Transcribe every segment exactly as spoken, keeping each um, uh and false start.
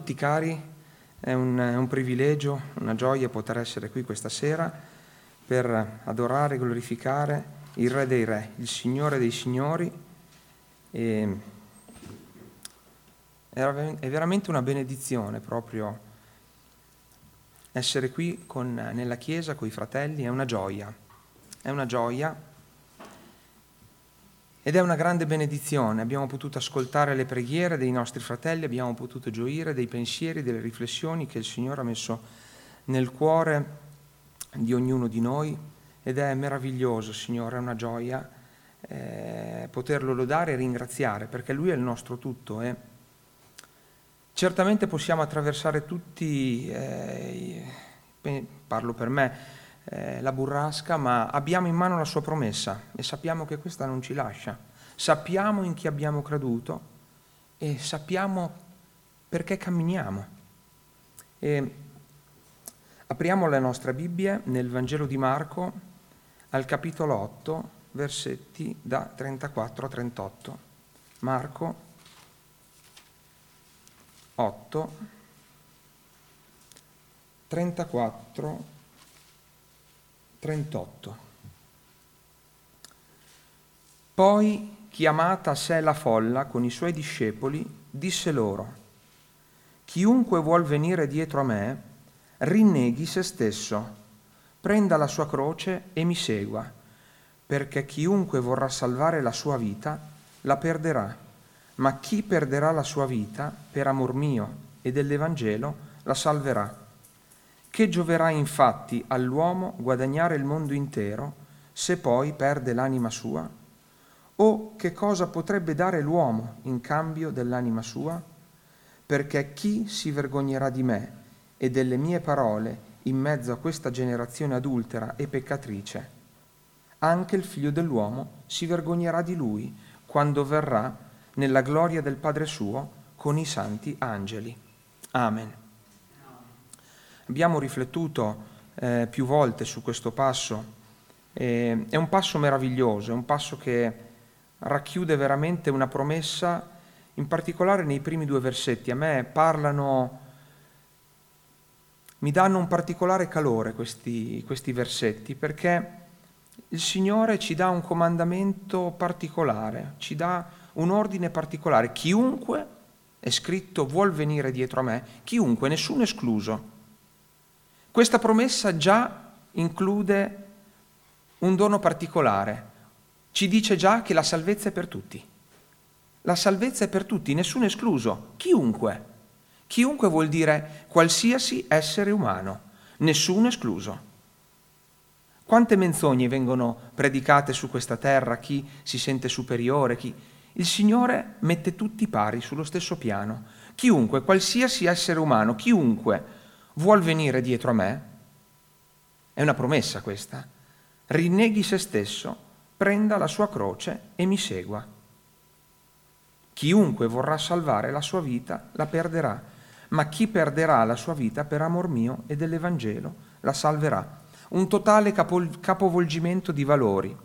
tutti cari, è un, è un privilegio, una gioia poter essere qui questa sera per adorare e glorificare il Re dei Re, il Signore dei Signori. E è veramente una benedizione proprio essere qui con, nella Chiesa con i fratelli, è una gioia, è una gioia. Ed è una grande benedizione, abbiamo potuto ascoltare le preghiere dei nostri fratelli, abbiamo potuto gioire dei pensieri, delle riflessioni che il Signore ha messo nel cuore di ognuno di noi, ed è meraviglioso, Signore, è una gioia eh, poterlo lodare e ringraziare, perché Lui è il nostro tutto. E certamente possiamo attraversare tutti, eh, parlo per me, Eh, la burrasca, ma abbiamo in mano la sua promessa e sappiamo che questa non ci lascia. Sappiamo in chi abbiamo creduto e sappiamo perché camminiamo. E apriamo le nostre Bibbie nel Vangelo di Marco al capitolo otto, versetti da trentaquattro a trentotto. Marco otto, trentaquattro trentotto. Poi, chiamata a sé la folla con i suoi discepoli, disse loro: chiunque vuol venire dietro a me, rinneghi se stesso, prenda la sua croce e mi segua, perché chiunque vorrà salvare la sua vita, la perderà, ma chi perderà la sua vita per amor mio e dell'Evangelo, la salverà. Che gioverà infatti all'uomo guadagnare il mondo intero se poi perde l'anima sua? O che cosa potrebbe dare l'uomo in cambio dell'anima sua? Perché chi si vergognerà di me e delle mie parole in mezzo a questa generazione adultera e peccatrice? Anche il Figlio dell'uomo si vergognerà di lui quando verrà nella gloria del Padre suo con i santi angeli. Amen. Abbiamo riflettuto eh, più volte su questo passo, eh, è un passo meraviglioso, è un passo che racchiude veramente una promessa, in particolare nei primi due versetti. A me parlano, mi danno un particolare calore questi, questi versetti, perché il Signore ci dà un comandamento particolare, ci dà un ordine particolare. Chiunque, è scritto, vuol venire dietro a me, chiunque, nessuno escluso. Questa promessa già include un dono particolare, ci dice già che la salvezza è per tutti. La salvezza è per tutti, nessuno escluso, chiunque. Chiunque vuol dire qualsiasi essere umano, nessuno escluso. Quante menzogne vengono predicate su questa terra, chi si sente superiore, chi... Il Signore mette tutti pari sullo stesso piano. Chiunque, qualsiasi essere umano, chiunque vuol venire dietro a me, è una promessa questa, rinneghi se stesso, prenda la sua croce e mi segua. Chiunque vorrà salvare la sua vita la perderà, ma chi perderà la sua vita per amor mio e dell'Evangelo la salverà. Un totale capo- capovolgimento di valori.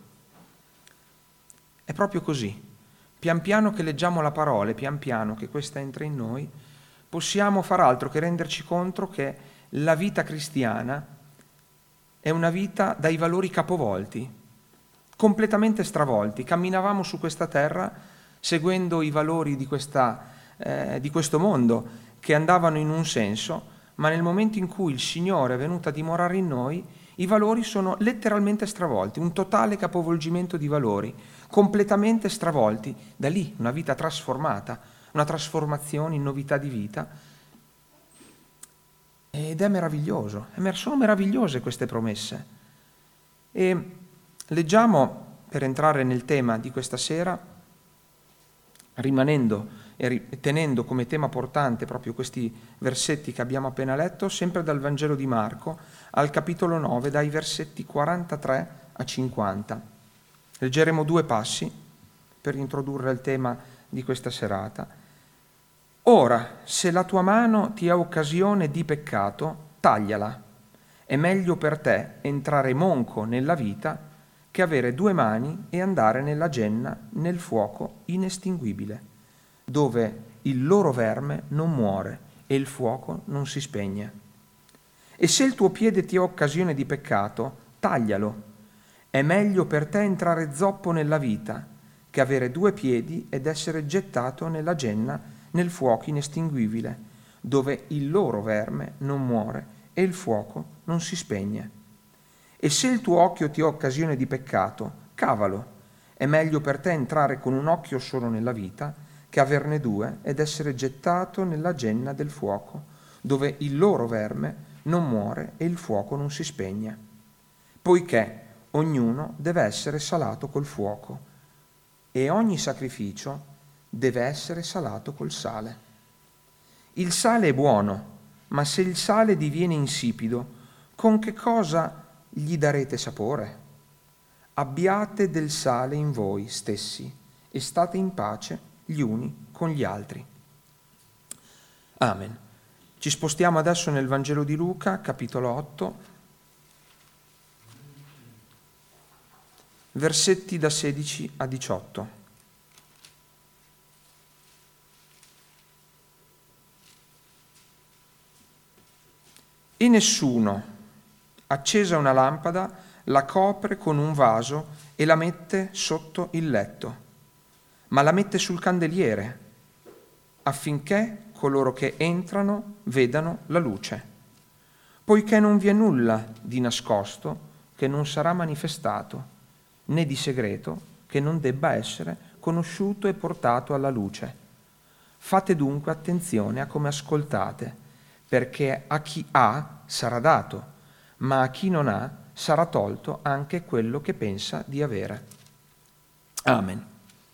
È proprio così. Pian piano che leggiamo la parola, pian piano che questa entra in noi, possiamo far altro che renderci conto che la vita cristiana è una vita dai valori capovolti, completamente stravolti. Camminavamo su questa terra seguendo i valori di, questa, eh, di questo mondo che andavano in un senso, ma nel momento in cui il Signore è venuto a dimorare in noi, i valori sono letteralmente stravolti, un totale capovolgimento di valori, completamente stravolti. Da lì una vita trasformata, una trasformazione in novità di vita, ed è meraviglioso, sono meravigliose queste promesse. E leggiamo, per entrare nel tema di questa sera, rimanendo e tenendo come tema portante proprio questi versetti che abbiamo appena letto, sempre dal Vangelo di Marco, al capitolo nove, dai versetti quarantatré a cinquanta. Leggeremo due passi per introdurre il tema di questa serata. Ora, se la tua mano ti è occasione di peccato, tagliala. È meglio per te entrare monco nella vita che avere due mani e andare nella genna, nel fuoco inestinguibile, dove il loro verme non muore e il fuoco non si spegne. E se il tuo piede ti è occasione di peccato, taglialo. È meglio per te entrare zoppo nella vita che avere due piedi ed essere gettato nella genna, nel fuoco inestinguibile, dove il loro verme non muore e il fuoco non si spegne. E se il tuo occhio ti è occasione di peccato, cavalo. È meglio per te entrare con un occhio solo nella vita che averne due ed essere gettato nella genna del fuoco, dove il loro verme non muore e il fuoco non si spegne. Poiché ognuno deve essere salato col fuoco e ogni sacrificio deve essere salato col sale. Il sale è buono, ma se il sale diviene insipido, con che cosa gli darete sapore? Abbiate del sale in voi stessi e state in pace gli uni con gli altri. Amen. Ci spostiamo adesso nel Vangelo di Luca, capitolo otto, versetti da sedici a diciotto. E nessuno, accesa una lampada, la copre con un vaso e la mette sotto il letto, ma la mette sul candeliere, affinché coloro che entrano vedano la luce. Poiché non vi è nulla di nascosto che non sarà manifestato, né di segreto che non debba essere conosciuto e portato alla luce. Fate dunque attenzione a come ascoltate, perché a chi ha sarà dato, ma a chi non ha sarà tolto anche quello che pensa di avere. Amen.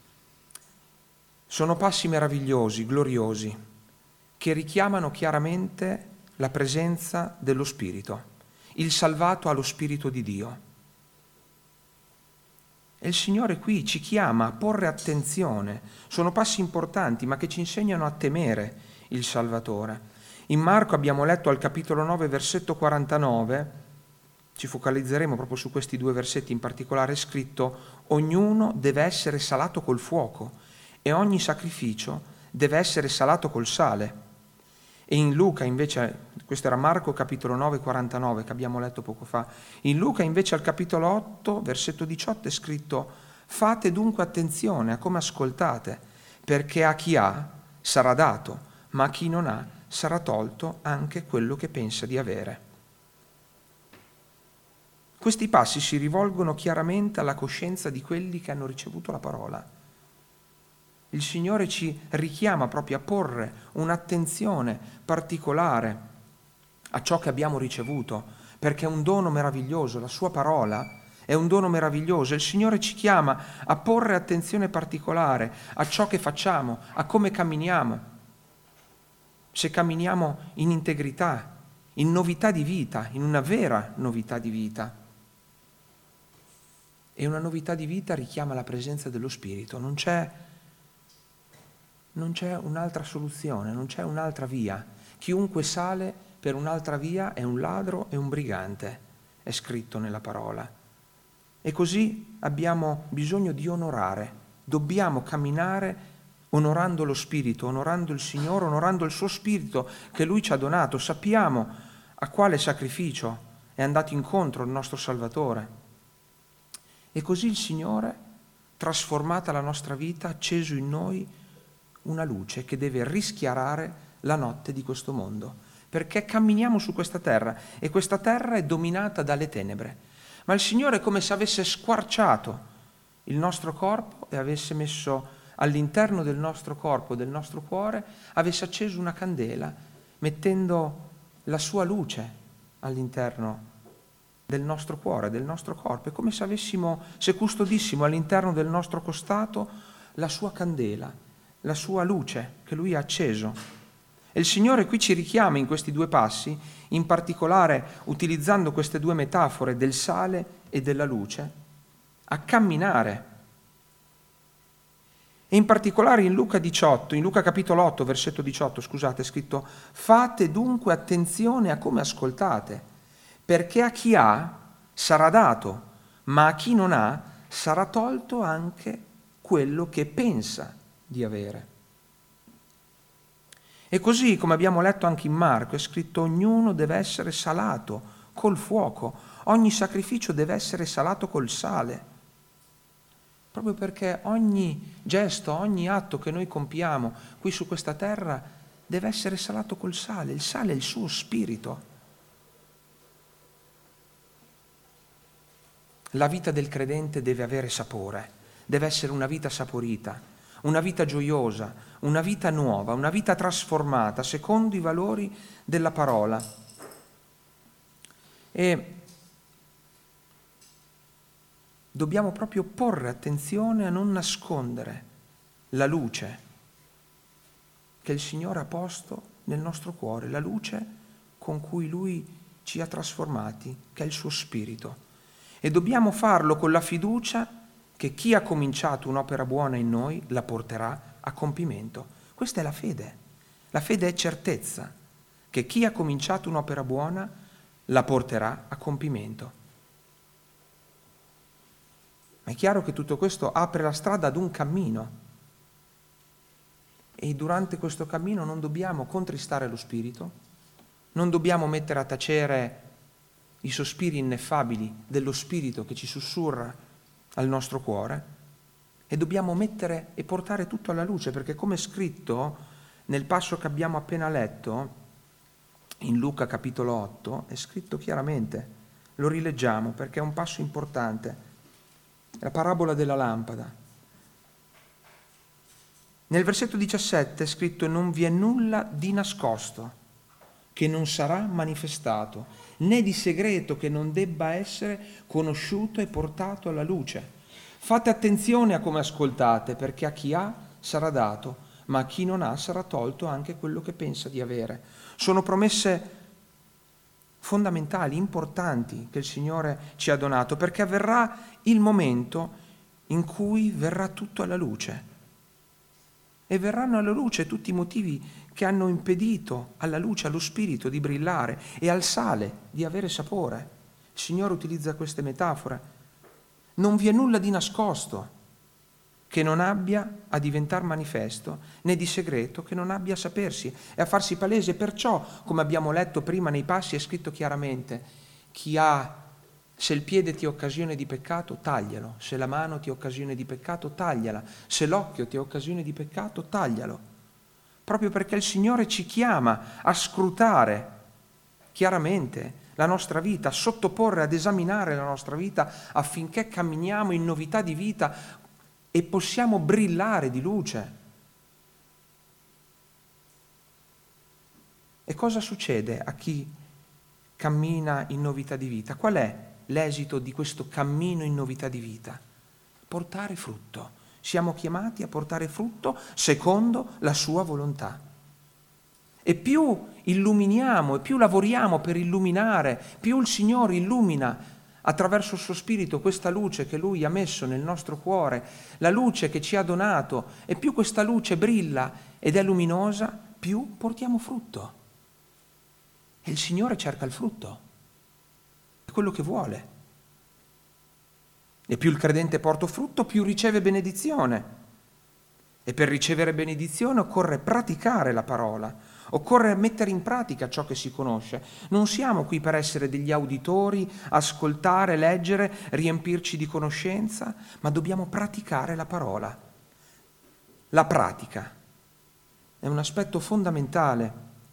Sono passi meravigliosi, gloriosi, che richiamano chiaramente la presenza dello Spirito. Il salvato ha lo Spirito di Dio. E il Signore qui ci chiama a porre attenzione. Sono passi importanti, ma che ci insegnano a temere il Salvatore. In Marco abbiamo letto al capitolo nove, versetto quarantanove, ci focalizzeremo proprio su questi due versetti in particolare, è scritto: ognuno deve essere salato col fuoco e ogni sacrificio deve essere salato col sale. E in Luca invece, questo era Marco capitolo nove, quarantanove che abbiamo letto poco fa, in Luca invece al capitolo otto, versetto diciotto è scritto: fate dunque attenzione a come ascoltate, perché a chi ha sarà dato, ma a chi non ha sarà tolto anche quello che pensa di avere. Questi passi si rivolgono chiaramente alla coscienza di quelli che hanno ricevuto la parola. Il Signore ci richiama proprio a porre un'attenzione particolare a ciò che abbiamo ricevuto, perché è un dono meraviglioso, la sua parola è un dono meraviglioso. Il Signore ci chiama a porre attenzione particolare a ciò che facciamo, a come camminiamo. Se camminiamo in integrità, in novità di vita, in una vera novità di vita. E una novità di vita richiama la presenza dello Spirito. Non c'è, non c'è un'altra soluzione, non c'è un'altra via. Chiunque sale per un'altra via è un ladro e un brigante, è scritto nella parola. E così abbiamo bisogno di onorare, dobbiamo camminare onorando lo Spirito, onorando il Signore, onorando il suo Spirito che Lui ci ha donato. Sappiamo a quale sacrificio è andato incontro il nostro Salvatore. E così il Signore, trasformata la nostra vita, ha acceso in noi una luce che deve rischiarare la notte di questo mondo, perché camminiamo su questa terra e questa terra è dominata dalle tenebre. Ma il Signore è come se avesse squarciato il nostro corpo e avesse messo all'interno del nostro corpo, del nostro cuore, avesse acceso una candela, mettendo la sua luce all'interno del nostro cuore, del nostro corpo. È come se avessimo, se custodissimo all'interno del nostro costato la sua candela, la sua luce che Lui ha acceso. E il Signore qui ci richiama in questi due passi, in particolare utilizzando queste due metafore del sale e della luce, a camminare. E in particolare in Luca diciotto, in Luca capitolo otto, versetto diciotto, scusate, è scritto: fate dunque attenzione a come ascoltate, perché a chi ha sarà dato, ma a chi non ha sarà tolto anche quello che pensa di avere. E così, come abbiamo letto anche in Marco, è scritto: ognuno deve essere salato col fuoco, ogni sacrificio deve essere salato col sale, proprio perché ogni gesto, ogni atto che noi compiamo qui su questa terra deve essere salato col sale. Il sale è il suo spirito. La vita del credente deve avere sapore, deve essere una vita saporita, una vita gioiosa, una vita nuova, una vita trasformata secondo i valori della parola. E dobbiamo proprio porre attenzione a non nascondere la luce che il Signore ha posto nel nostro cuore, la luce con cui Lui ci ha trasformati, che è il suo spirito. E dobbiamo farlo con la fiducia che chi ha cominciato un'opera buona in noi la porterà a compimento. Questa è la fede. La fede è certezza che chi ha cominciato un'opera buona la porterà a compimento. Ma è chiaro che tutto questo apre la strada ad un cammino e durante questo cammino non dobbiamo contristare lo spirito, non dobbiamo mettere a tacere i sospiri ineffabili dello spirito che ci sussurra al nostro cuore, e dobbiamo mettere e portare tutto alla luce, perché come è scritto nel passo che abbiamo appena letto in Luca capitolo otto, è scritto chiaramente, lo rileggiamo perché è un passo importante, la parabola della lampada. Nel versetto diciassette è scritto: non vi è nulla di nascosto che non sarà manifestato, né di segreto che non debba essere conosciuto e portato alla luce. Fate attenzione a come ascoltate, perché a chi ha sarà dato, ma a chi non ha sarà tolto anche quello che pensa di avere. Sono promesse fondamentali, importanti, che il Signore ci ha donato, perché verrà il momento in cui verrà tutto alla luce. E verranno alla luce tutti i motivi che hanno impedito alla luce, allo spirito di brillare e al sale di avere sapore. Il Signore utilizza queste metafore. Non vi è nulla di nascosto che non abbia a diventare manifesto, né di segreto che non abbia a sapersi e a farsi palese. Perciò, come abbiamo letto prima nei passi, è scritto chiaramente: chi ha, se il piede ti è occasione di peccato, taglialo; se la mano ti è occasione di peccato, tagliala; se l'occhio ti è occasione di peccato, taglialo. Proprio perché il Signore ci chiama a scrutare chiaramente la nostra vita, a sottoporre, ad esaminare la nostra vita affinché camminiamo in novità di vita e possiamo brillare di luce. E cosa succede a chi cammina in novità di vita? Qual è l'esito di questo cammino in novità di vita? Portare frutto. Siamo chiamati a portare frutto secondo la sua volontà. E più illuminiamo e più lavoriamo per illuminare, più il Signore illumina attraverso il suo Spirito questa luce che Lui ha messo nel nostro cuore, la luce che ci ha donato, e più questa luce brilla ed è luminosa, più portiamo frutto. E il Signore cerca il frutto, è quello che vuole. E più il credente porta frutto, più riceve benedizione. E per ricevere benedizione occorre praticare la parola, occorre mettere in pratica ciò che si conosce. Non siamo qui per essere degli auditori, ascoltare, leggere, riempirci di conoscenza, ma dobbiamo praticare la parola. La pratica è un aspetto fondamentale.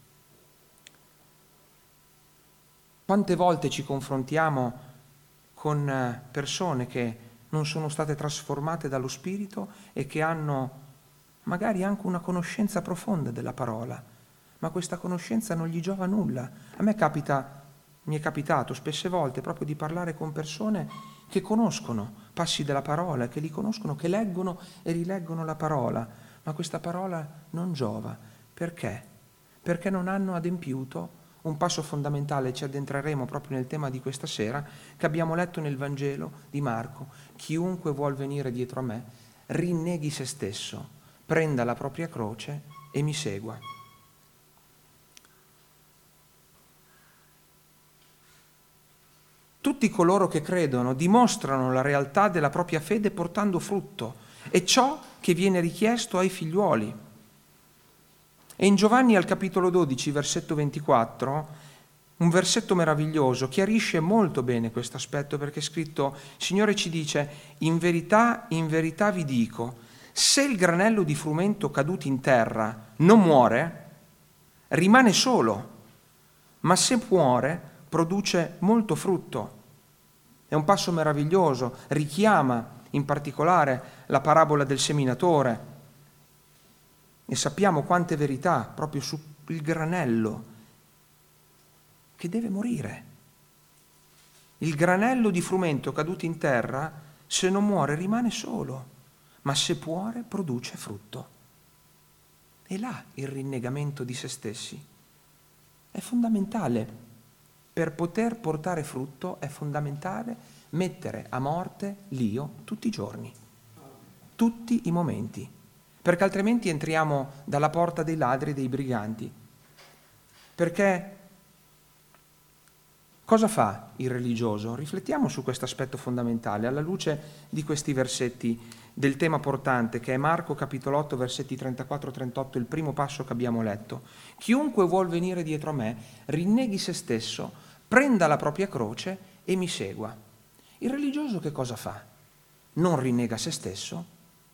Quante volte ci confrontiamo con persone che non sono state trasformate dallo Spirito e che hanno magari anche una conoscenza profonda della parola, ma questa conoscenza non gli giova nulla. A me capita, mi è capitato spesse volte proprio di parlare con persone che conoscono passi della parola, che li conoscono, che leggono e rileggono la parola, ma questa parola non giova. Perché? Perché non hanno adempiuto un passo fondamentale. Ci addentreremo proprio nel tema di questa sera, che abbiamo letto nel Vangelo di Marco: chiunque vuol venire dietro a me, rinneghi se stesso, prenda la propria croce e mi segua. Tutti coloro che credono dimostrano la realtà della propria fede portando frutto, e ciò che viene richiesto ai figliuoli. E in Giovanni al capitolo dodici, versetto ventiquattro, un versetto meraviglioso, chiarisce molto bene questo aspetto, perché è scritto, il Signore ci dice: in verità, in verità vi dico, se il granello di frumento caduto in terra non muore, rimane solo, ma se muore produce molto frutto. È un passo meraviglioso, richiama in particolare la parabola del seminatore, e sappiamo quante verità proprio sul granello che deve morire. Il granello di frumento caduto in terra, se non muore rimane solo, ma se muore produce frutto. E là il rinnegamento di se stessi è fondamentale. Per poter portare frutto è fondamentale mettere a morte l'io tutti i giorni, tutti i momenti, perché altrimenti entriamo dalla porta dei ladri e dei briganti. Perché cosa fa il religioso? Riflettiamo su questo aspetto fondamentale alla luce di questi versetti del tema portante, che è Marco capitolo otto, versetti trentaquattro trentotto, il primo passo che abbiamo letto. Chiunque vuol venire dietro a me, rinneghi se stesso, prenda la propria croce e mi segua. Il religioso che cosa fa? Non rinnega se stesso,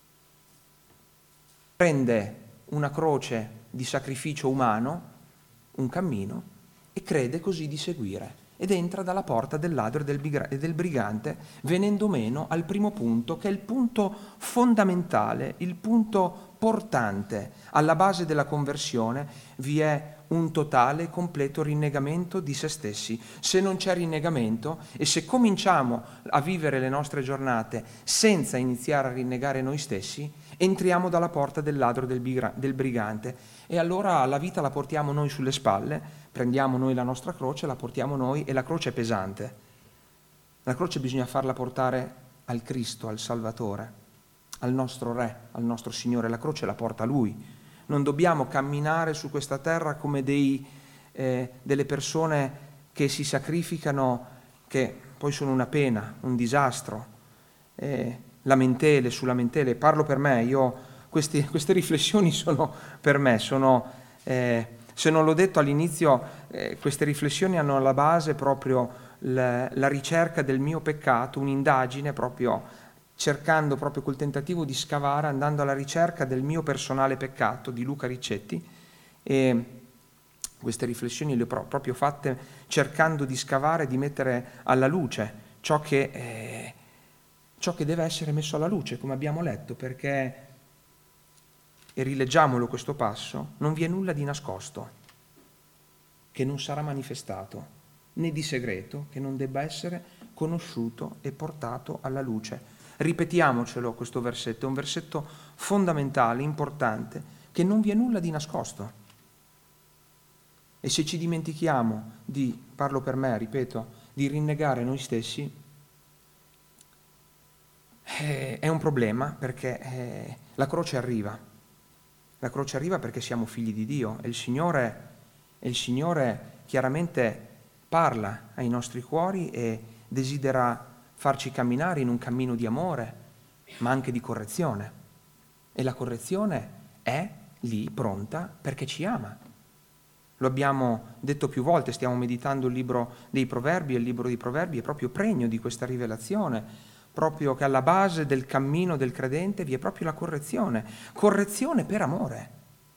prende una croce di sacrificio umano, un cammino, e crede così di seguire. Ed entra dalla porta del ladro e del brigante, venendo meno al primo punto, che è il punto fondamentale, il punto portante. Alla base della conversione vi è un totale, completo rinnegamento di se stessi. Se non c'è rinnegamento, e se cominciamo a vivere le nostre giornate senza iniziare a rinnegare noi stessi, entriamo dalla porta del ladro e del, del brigante, e allora la vita la portiamo noi sulle spalle, prendiamo noi la nostra croce, la portiamo noi, e la croce è pesante. La croce bisogna farla portare al Cristo, al Salvatore, al nostro Re, al nostro Signore. La croce la porta Lui. Non dobbiamo camminare su questa terra come dei, eh, delle persone che si sacrificano, che poi sono una pena, un disastro, eh, lamentele su lamentele. Parlo per me, io questi, queste riflessioni sono per me, sono... Eh, Se non l'ho detto all'inizio, eh, queste riflessioni hanno alla base proprio la, la ricerca del mio peccato, un'indagine proprio cercando proprio col tentativo di scavare, andando alla ricerca del mio personale peccato, di Luca Riccetti, e queste riflessioni le ho pro- proprio fatte cercando di scavare, di mettere alla luce ciò che, eh, ciò che deve essere messo alla luce, come abbiamo letto, perché... E rileggiamolo questo passo, non vi è nulla di nascosto che non sarà manifestato, né di segreto che non debba essere conosciuto e portato alla luce. Ripetiamocelo questo versetto, è un versetto fondamentale, importante, che non vi è nulla di nascosto. E se ci dimentichiamo di, parlo per me, ripeto, di rinnegare noi stessi, eh, è un problema, perché eh, la croce arriva. La croce arriva perché siamo figli di Dio, e il Signore, e il Signore chiaramente parla ai nostri cuori e desidera farci camminare in un cammino di amore, ma anche di correzione. E la correzione è lì pronta perché ci ama. Lo abbiamo detto più volte, stiamo meditando il libro dei Proverbi, e il libro dei Proverbi è proprio pregno di questa rivelazione, proprio che alla base del cammino del credente vi è proprio la correzione, correzione per amore.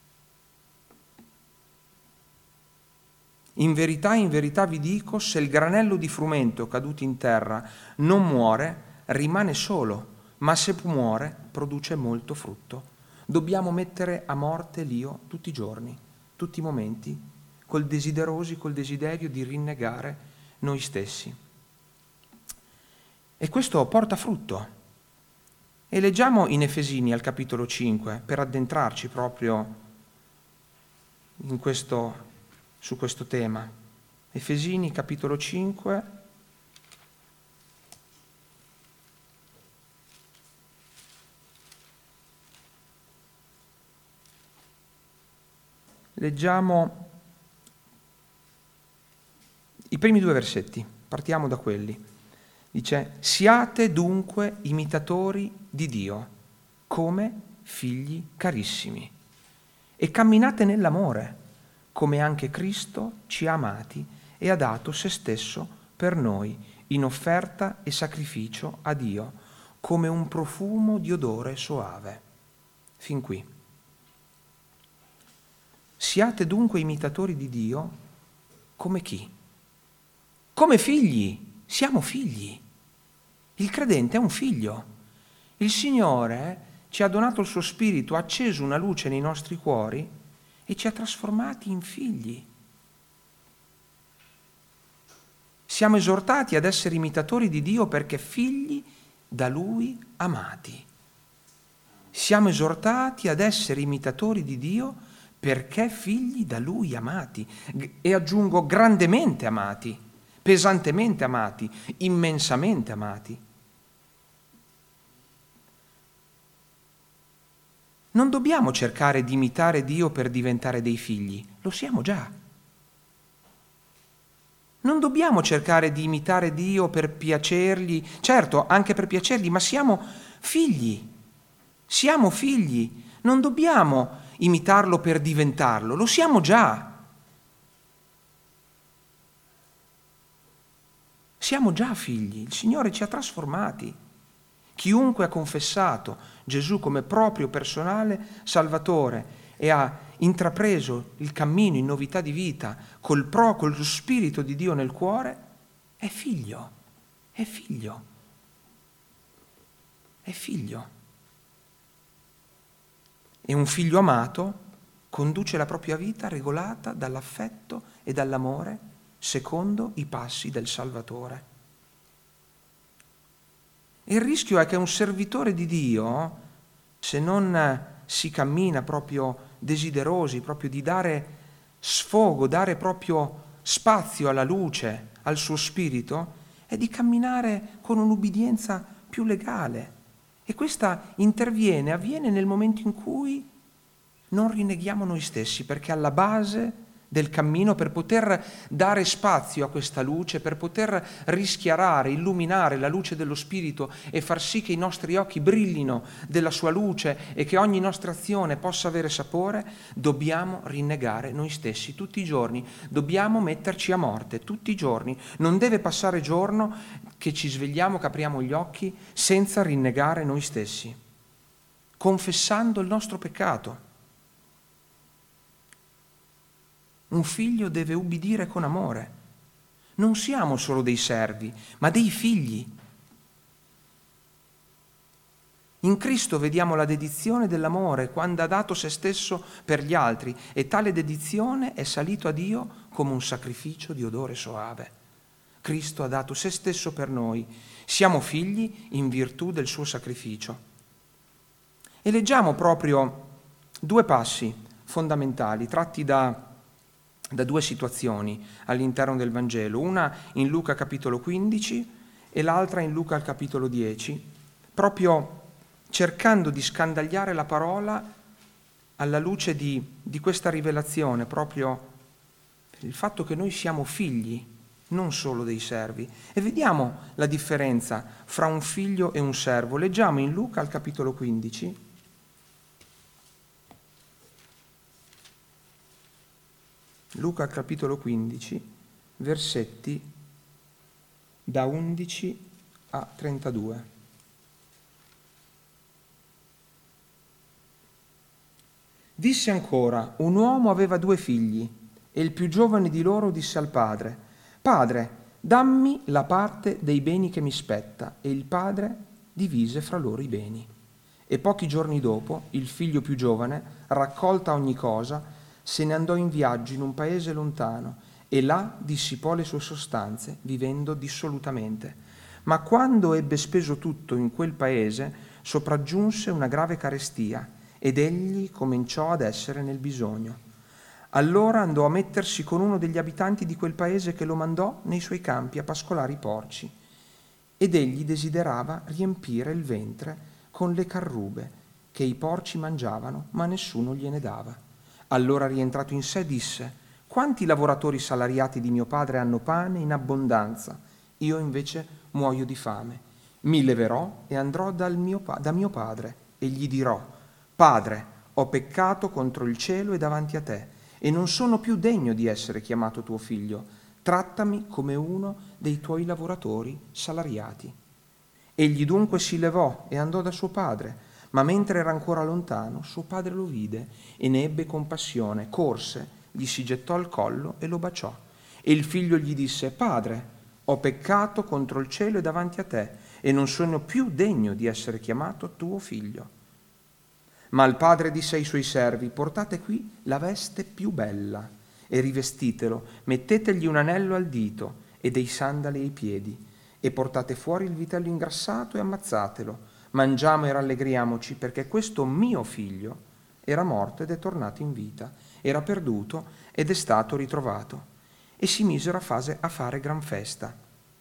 In verità, in verità vi dico, se il granello di frumento caduto in terra non muore, rimane solo, ma se muore, produce molto frutto. Dobbiamo mettere a morte l'io tutti i giorni, tutti i momenti, col desiderosi, col desiderio di rinnegare noi stessi. E questo porta frutto. E leggiamo in Efesini al capitolo cinque, per addentrarci proprio in questo, su questo tema. Efesini capitolo cinque, leggiamo i primi due versetti, partiamo da quelli. Dice: siate dunque imitatori di Dio, come figli carissimi, e camminate nell'amore, come anche Cristo ci ha amati e ha dato se stesso per noi in offerta e sacrificio a Dio, come un profumo di odore soave. Fin qui. Siate dunque imitatori di Dio come chi? Come figli. Siamo figli. Il credente è un figlio. Il Signore ci ha donato il suo Spirito, ha acceso una luce nei nostri cuori e ci ha trasformati in figli. Siamo esortati ad essere imitatori di Dio perché figli da Lui amati. Siamo esortati ad essere imitatori di Dio perché figli da Lui amati. E aggiungo grandemente amati, pesantemente amati, immensamente amati. Non dobbiamo cercare di imitare Dio per diventare dei figli, lo siamo già. Non dobbiamo cercare di imitare Dio per piacergli, certo, anche per piacergli, ma siamo figli, siamo figli, non dobbiamo imitarlo per diventarlo, lo siamo già. Siamo già figli, il Signore ci ha trasformati. Chiunque ha confessato Gesù come proprio personale Salvatore e ha intrapreso il cammino in novità di vita col pro, col Spirito di Dio nel cuore, è figlio, è figlio, è figlio. E un figlio amato conduce la propria vita regolata dall'affetto e dall'amore secondo i passi del Salvatore. Il rischio è che un servitore di Dio, se non si cammina proprio desiderosi, proprio di dare sfogo, dare proprio spazio alla luce, al suo spirito, è di camminare con un'ubbidienza più legale. E questa interviene, avviene nel momento in cui non rinneghiamo noi stessi, perché alla base del cammino, per poter dare spazio a questa luce, per poter rischiarare, illuminare la luce dello Spirito e far sì che i nostri occhi brillino della sua luce e che ogni nostra azione possa avere sapore, dobbiamo rinnegare noi stessi tutti i giorni, dobbiamo metterci a morte tutti i giorni. Non deve passare giorno che ci svegliamo, che apriamo gli occhi senza rinnegare noi stessi, confessando il nostro peccato. Un figlio deve ubbidire con amore. Non siamo solo dei servi, ma dei figli. In Cristo vediamo la dedizione dell'amore quando ha dato se stesso per gli altri e tale dedizione è salito a Dio come un sacrificio di odore soave. Cristo ha dato se stesso per noi. Siamo figli in virtù del suo sacrificio. E leggiamo proprio due passi fondamentali tratti da da due situazioni all'interno del Vangelo, una in Luca capitolo quindici e l'altra in Luca al capitolo dieci, proprio cercando di scandagliare la parola alla luce di, di questa rivelazione, proprio il fatto che noi siamo figli, non solo dei servi. E vediamo la differenza fra un figlio e un servo. Leggiamo in Luca al capitolo quindici, Luca capitolo quindici, versetti da undici a trentadue. Disse ancora: un uomo aveva due figli, e il più giovane di loro disse al padre: Padre, dammi la parte dei beni che mi spetta. E il padre divise fra loro i beni. E pochi giorni dopo, il figlio più giovane, raccolta ogni cosa, se ne andò in viaggio in un paese lontano e là dissipò le sue sostanze, vivendo dissolutamente. Ma quando ebbe speso tutto in quel paese, sopraggiunse una grave carestia ed egli cominciò ad essere nel bisogno. Allora andò a mettersi con uno degli abitanti di quel paese che lo mandò nei suoi campi a pascolare i porci. Ed egli desiderava riempire il ventre con le carrube che i porci mangiavano, ma nessuno gliene dava. Allora, rientrato in sé, disse: quanti lavoratori salariati di mio padre hanno pane in abbondanza? Io invece muoio di fame. Mi leverò e andrò dal mio pa- da mio padre e gli dirò: Padre, ho peccato contro il cielo e davanti a te, e non sono più degno di essere chiamato tuo figlio. Trattami come uno dei tuoi lavoratori salariati. Egli dunque si levò e andò da suo padre, ma mentre era ancora lontano, suo padre lo vide e ne ebbe compassione, corse, gli si gettò al collo e lo baciò. E il figlio gli disse: Padre, ho peccato contro il cielo e davanti a te, e non sono più degno di essere chiamato tuo figlio. Ma il padre disse ai suoi servi: portate qui la veste più bella e rivestitelo, mettetegli un anello al dito e dei sandali ai piedi, e portate fuori il vitello ingrassato e ammazzatelo. Mangiamo e rallegriamoci, perché questo mio figlio era morto ed è tornato in vita, era perduto ed è stato ritrovato. E si misero a, fase, a fare gran festa.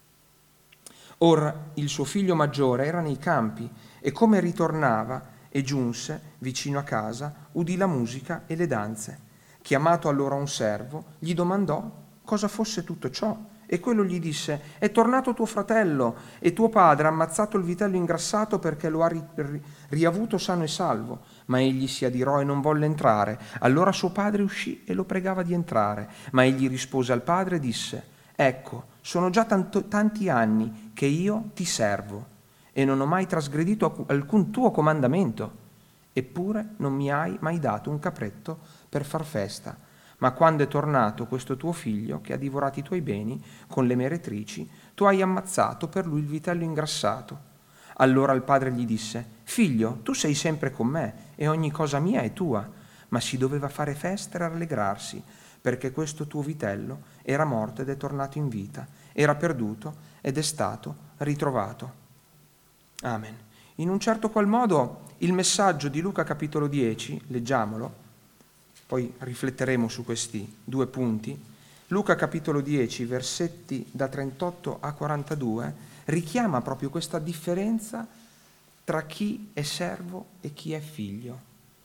Ora il suo figlio maggiore era nei campi, e come ritornava e giunse vicino a casa, udì la musica e le danze. Chiamato allora un servo, gli domandò cosa fosse tutto ciò, e quello gli disse: è tornato tuo fratello, e tuo padre ha ammazzato il vitello ingrassato perché lo ha ri- ri- riavuto sano e salvo. Ma egli si adirò e non volle entrare. Allora suo padre uscì e lo pregava di entrare, ma egli rispose al padre e disse: ecco, sono già tanto, tanti anni che io ti servo e non ho mai trasgredito alcun tuo comandamento, eppure non mi hai mai dato un capretto per far festa. Ma quando è tornato questo tuo figlio, che ha divorato i tuoi beni con le meretrici, tu hai ammazzato per lui il vitello ingrassato. Allora il padre gli disse: figlio, tu sei sempre con me e ogni cosa mia è tua. Ma si doveva fare festa e rallegrarsi, perché questo tuo vitello era morto ed è tornato in vita, era perduto ed è stato ritrovato. Amen. In un certo qual modo il messaggio di Luca capitolo dieci, leggiamolo, poi rifletteremo su questi due punti. Luca capitolo dieci, versetti da trentotto a quarantadue, richiama proprio questa differenza tra chi è servo e chi è figlio.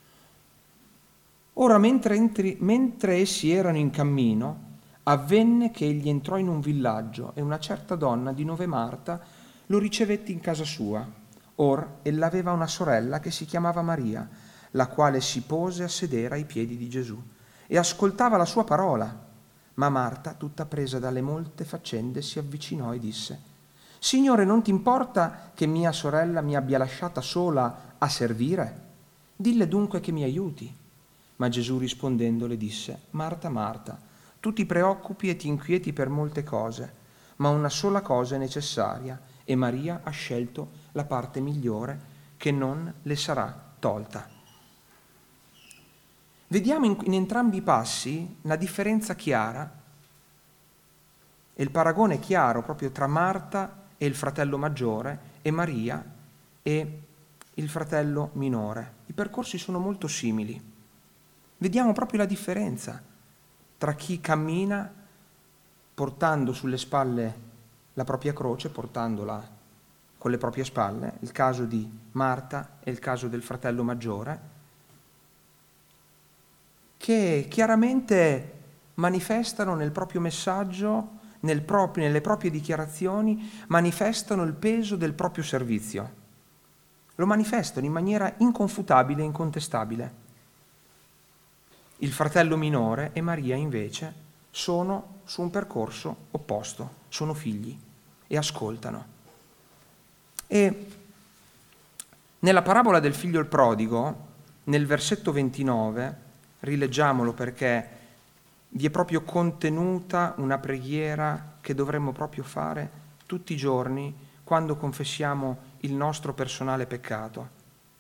Ora, mentre, entri, mentre essi erano in cammino, avvenne che egli entrò in un villaggio e una certa donna di nome Marta lo ricevette in casa sua. Or ella aveva una sorella che si chiamava Maria, la quale si pose a sedere ai piedi di Gesù e ascoltava la sua parola. Ma Marta, tutta presa dalle molte faccende, si avvicinò e disse: Signore, non ti importa che mia sorella mi abbia lasciata sola a servire? Dille dunque che mi aiuti. Ma Gesù rispondendo le disse: Marta, Marta, tu ti preoccupi e ti inquieti per molte cose, ma una sola cosa è necessaria, e Maria ha scelto la parte migliore, che non le sarà tolta. Vediamo in, in entrambi i passi la differenza chiara e il paragone chiaro proprio tra Marta e il fratello maggiore e Maria e il fratello minore. I percorsi sono molto simili. Vediamo proprio la differenza tra chi cammina portando sulle spalle la propria croce, portandola con le proprie spalle, il caso di Marta e il caso del fratello maggiore, che chiaramente manifestano nel proprio messaggio, nel proprio, nelle proprie dichiarazioni, manifestano il peso del proprio servizio. Lo manifestano in maniera inconfutabile e incontestabile. Il fratello minore e Maria invece sono su un percorso opposto, sono figli e ascoltano. E nella parabola del figlio il prodigo, nel versetto ventinove, rileggiamolo perché vi è proprio contenuta una preghiera che dovremmo proprio fare tutti i giorni quando confessiamo il nostro personale peccato.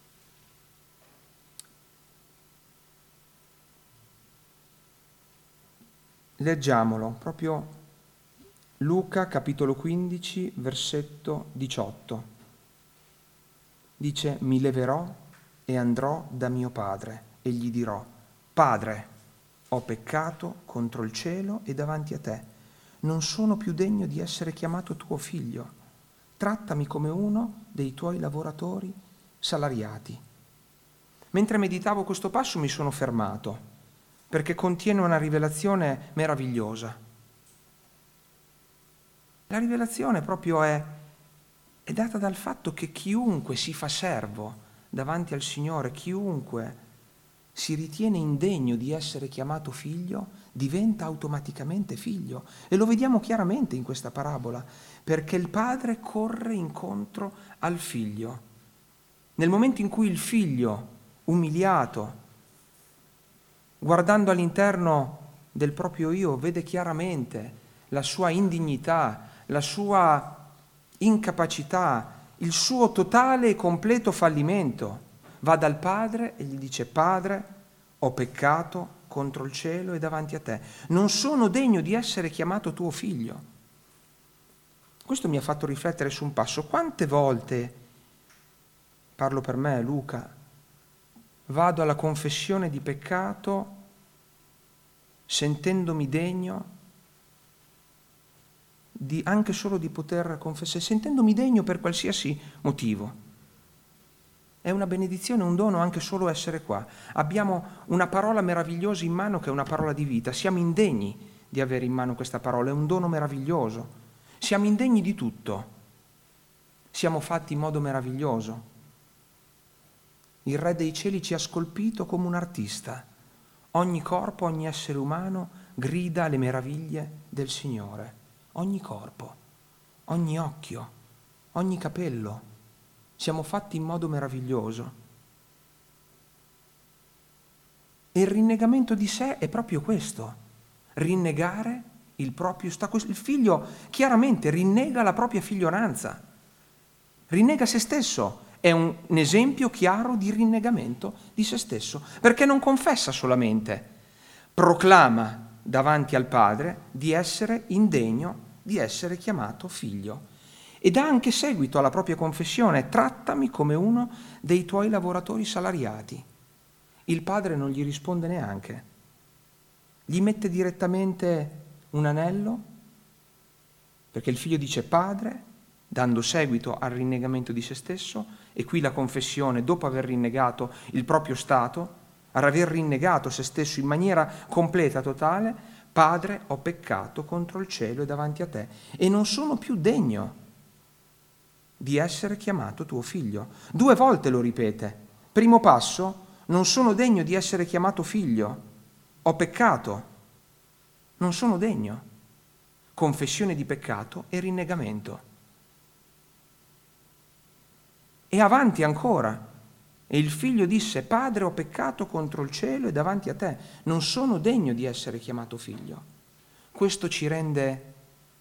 Leggiamolo, proprio Luca capitolo quindici, versetto diciotto. Dice: mi leverò e andrò da mio padre e gli dirò: Padre, ho peccato contro il cielo e davanti a te. Non sono più degno di essere chiamato tuo figlio. Trattami come uno dei tuoi lavoratori salariati. Mentre meditavo questo passo mi sono fermato, perché contiene una rivelazione meravigliosa. La rivelazione proprio è, è data dal fatto che chiunque si fa servo davanti al Signore, chiunque si ritiene indegno di essere chiamato figlio, diventa automaticamente figlio. E lo vediamo chiaramente in questa parabola, perché il padre corre incontro al figlio. Nel momento in cui il figlio, umiliato, guardando all'interno del proprio io, vede chiaramente la sua indignità, la sua incapacità, il suo totale e completo fallimento, va dal padre e gli dice: Padre, ho peccato contro il cielo e davanti a te, non sono degno di essere chiamato tuo figlio. Questo mi ha fatto riflettere su un passo. Quante volte, parlo per me, Luca, vado alla confessione di peccato sentendomi degno di anche solo di poter confessare, sentendomi degno per qualsiasi motivo. È una benedizione, un dono anche solo essere qua. Abbiamo una parola meravigliosa in mano che è una parola di vita. Siamo indegni di avere in mano questa parola, è un dono meraviglioso. Siamo indegni di tutto. Siamo fatti in modo meraviglioso. Il Re dei Cieli ci ha scolpito come un artista. Ogni corpo, ogni essere umano grida le meraviglie del Signore. Ogni corpo, ogni occhio, ogni capello. Siamo fatti in modo meraviglioso. E il rinnegamento di sé è proprio questo, rinnegare il proprio stato. Il figlio chiaramente rinnega la propria figliolanza, rinnega se stesso, è un, un esempio chiaro di rinnegamento di se stesso, perché non confessa solamente, proclama davanti al Padre di essere indegno di essere chiamato figlio. E dà anche seguito alla propria confessione: trattami come uno dei tuoi lavoratori salariati. Il padre non gli risponde neanche, gli mette direttamente un anello, perché il figlio dice padre, dando seguito al rinnegamento di se stesso, e qui la confessione, dopo aver rinnegato il proprio stato, aver rinnegato se stesso in maniera completa, totale: Padre, ho peccato contro il cielo e davanti a te, e non sono più degno di essere chiamato tuo figlio. Due volte lo ripete. Primo passo: non sono degno di essere chiamato figlio, ho peccato, non sono degno. Confessione di peccato e rinnegamento. E avanti ancora. E il figlio disse: Padre, ho peccato contro il cielo e davanti a te, non sono degno di essere chiamato figlio. Questo ci rende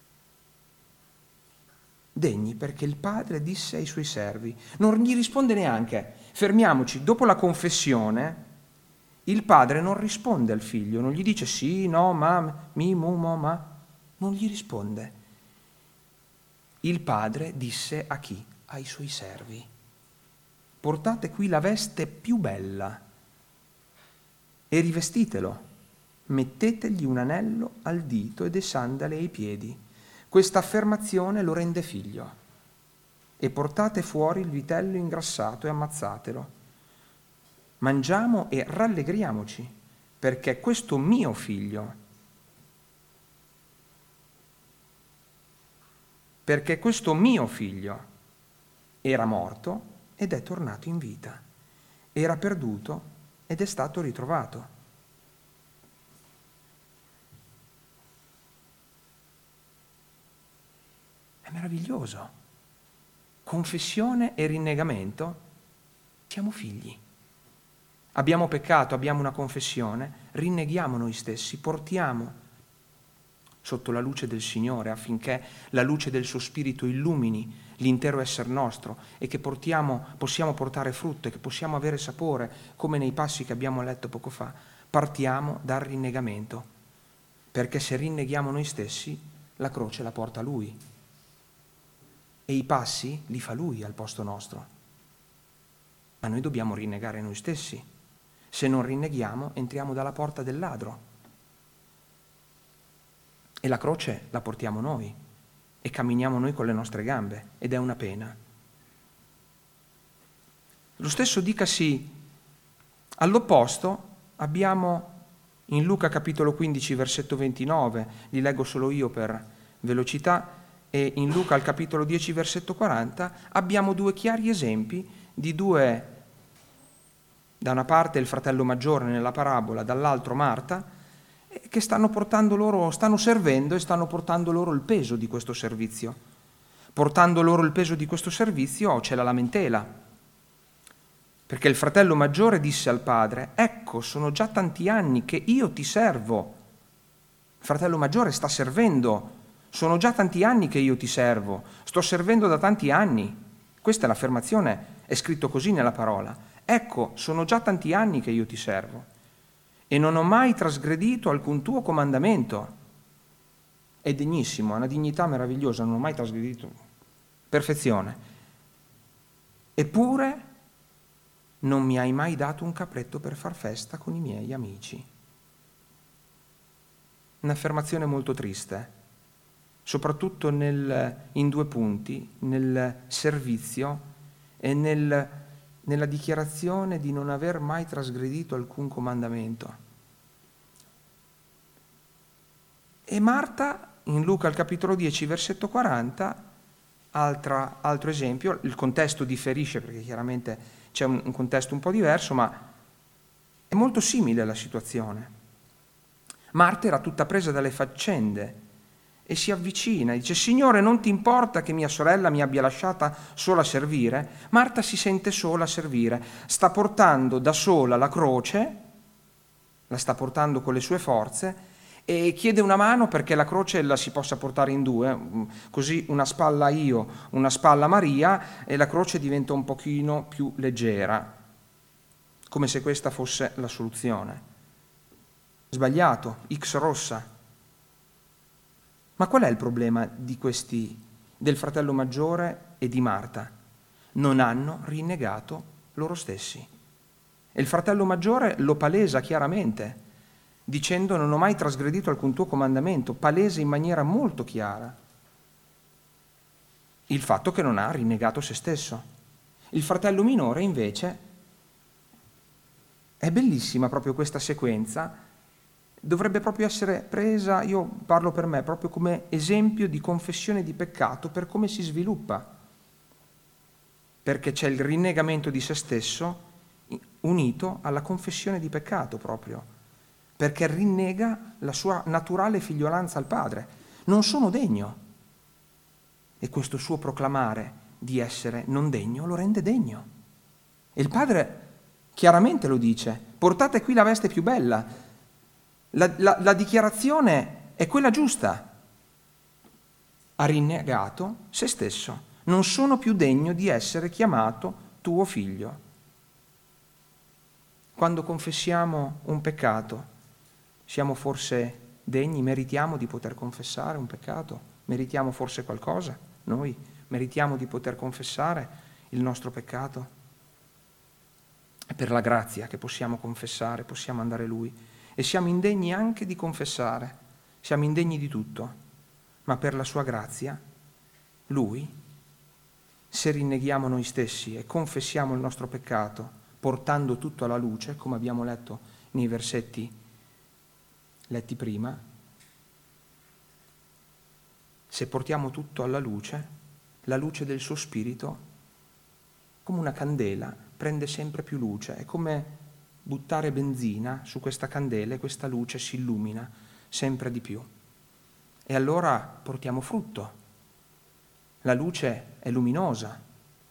degni, perché il padre disse ai suoi servi, non gli risponde neanche. Fermiamoci, dopo la confessione il padre non risponde al figlio, non gli dice sì, no, ma, mi, mu, mo, ma, non gli risponde. Il padre disse a chi? Ai suoi servi: portate qui la veste più bella e rivestitelo, mettetegli un anello al dito e dei sandali ai piedi. Questa affermazione lo rende figlio. E portate fuori il vitello ingrassato e ammazzatelo. Mangiamo e rallegriamoci, perché questo mio figlio, perché questo mio figlio era morto ed è tornato in vita, era perduto ed è stato ritrovato. È meraviglioso. Confessione e rinnegamento, siamo figli. Abbiamo peccato, abbiamo una confessione, rinneghiamo noi stessi, portiamo sotto la luce del Signore affinché la luce del suo Spirito illumini l'intero essere nostro e che portiamo, possiamo portare frutto e che possiamo avere sapore, come nei passi che abbiamo letto poco fa. Partiamo dal rinnegamento, perché se rinneghiamo noi stessi, la croce la porta Lui. E i passi li fa Lui al posto nostro. Ma noi dobbiamo rinnegare noi stessi. Se non rinneghiamo, entriamo dalla porta del ladro. E la croce la portiamo noi. E camminiamo noi con le nostre gambe. Ed è una pena. Lo stesso dicasi all'opposto. Abbiamo in Luca capitolo quindici, versetto ventinove. Li leggo solo io per velocità. E in Luca al capitolo dieci, versetto quaranta, abbiamo due chiari esempi di due Da una parte il fratello maggiore nella parabola, dall'altro Marta, che stanno portando loro, stanno servendo e stanno portando loro il peso di questo servizio. Portando loro il peso di questo servizio c'è la lamentela, perché il fratello maggiore disse al padre: ecco, sono già tanti anni che io ti servo. Il fratello maggiore sta servendo. Sono già tanti anni che io ti servo. Sto servendo da tanti anni. Questa è l'affermazione, è scritto così nella parola. Ecco, sono già tanti anni che io ti servo e non ho mai trasgredito alcun tuo comandamento. È degnissimo, ha una dignità meravigliosa, non ho mai trasgredito. Perfezione. Eppure non mi hai mai dato un capretto per far festa con i miei amici. Un'affermazione molto triste, soprattutto nel, in due punti, nel servizio e nel, nella dichiarazione di non aver mai trasgredito alcun comandamento. E Marta, in Luca al capitolo dieci, versetto quaranta, altra, altro esempio, il contesto differisce perché chiaramente c'è un, un contesto un po' diverso, ma è molto simile la situazione. Marta era tutta presa dalle faccende e si avvicina, dice: Signore, non ti importa che mia sorella mi abbia lasciata sola a servire? Marta si sente sola a servire, sta portando da sola la croce, la sta portando con le sue forze e chiede una mano perché la croce la si possa portare in due, così una spalla io, una spalla Maria, e la croce diventa un pochino più leggera, come se questa fosse la soluzione. Sbagliato, X rossa. Ma qual è il problema di questi, del fratello maggiore e di Marta? Non hanno rinnegato loro stessi. E il fratello maggiore lo palesa chiaramente, dicendo: non ho mai trasgredito alcun tuo comandamento, palese in maniera molto chiara il fatto che non ha rinnegato se stesso. Il fratello minore invece, è bellissima proprio questa sequenza, dovrebbe proprio essere presa, io parlo per me, proprio come esempio di confessione di peccato per come si sviluppa, perché c'è il rinnegamento di se stesso unito alla confessione di peccato proprio, perché rinnega la sua naturale figliolanza al Padre. Non sono degno, e questo suo proclamare di essere non degno lo rende degno. E il Padre chiaramente lo dice: portate qui la veste più bella. La, la, la dichiarazione è quella giusta. Ha rinnegato se stesso. Non sono più degno di essere chiamato tuo figlio. Quando confessiamo un peccato, siamo forse degni? Meritiamo di poter confessare un peccato? Meritiamo forse qualcosa? Noi meritiamo di poter confessare il nostro peccato? È per la grazia che possiamo confessare, possiamo andare a Lui. E siamo indegni anche di confessare, siamo indegni di tutto, ma per la sua grazia, Lui, se rinneghiamo noi stessi e confessiamo il nostro peccato, portando tutto alla luce, come abbiamo letto nei versetti letti prima, se portiamo tutto alla luce, la luce del suo spirito, come una candela, prende sempre più luce, è come buttare benzina su questa candela e questa luce si illumina sempre di più. E allora portiamo frutto. La luce è luminosa.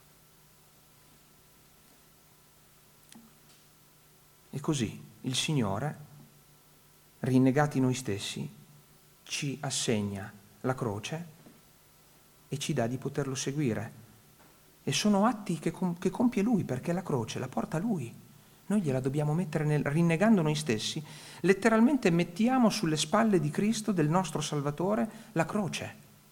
E così il Signore, rinnegati noi stessi, ci assegna la croce e ci dà di poterlo seguire. E sono atti che, com- che compie Lui, perché la croce la porta Lui. Noi gliela dobbiamo mettere nel, rinnegando noi stessi, letteralmente mettiamo sulle spalle di Cristo, del nostro Salvatore, la croce.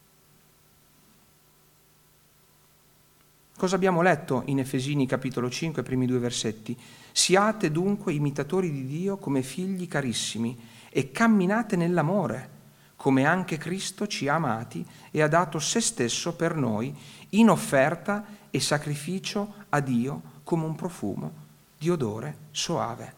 Cosa abbiamo letto in Efesini capitolo cinque, primi due versetti? Siate dunque imitatori di Dio come figli carissimi e camminate nell'amore, come anche Cristo ci ha amati e ha dato se stesso per noi in offerta e sacrificio a Dio come un profumo di odore soave.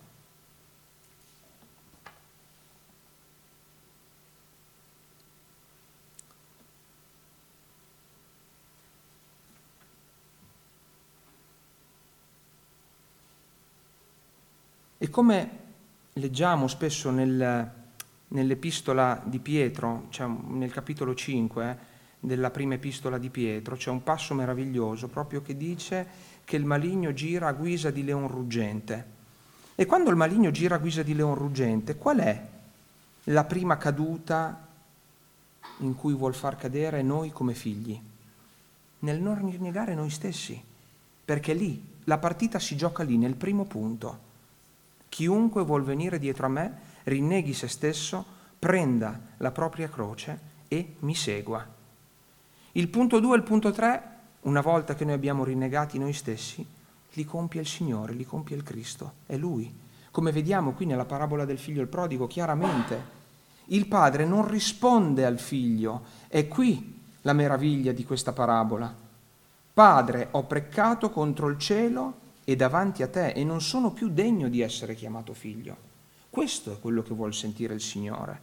E come leggiamo spesso nel, nell'epistola di Pietro, cioè nel capitolo cinque eh, della prima epistola di Pietro, c'è un passo meraviglioso proprio che dice che il maligno gira a guisa di leon ruggente. E quando il maligno gira a guisa di leon ruggente, qual è la prima caduta in cui vuol far cadere noi come figli? Nel non rinnegare noi stessi, perché lì la partita si gioca lì, nel primo punto. Chiunque vuol venire dietro a me, rinneghi se stesso, prenda la propria croce e mi segua. Il punto due e il punto tre, una volta che noi abbiamo rinnegati noi stessi, li compie il Signore, li compie il Cristo, è Lui. Come vediamo qui nella parabola del figlio il prodigo, chiaramente il padre non risponde al figlio. È qui la meraviglia di questa parabola. Padre, ho peccato contro il cielo e davanti a te e non sono più degno di essere chiamato figlio. Questo è quello che vuol sentire il Signore.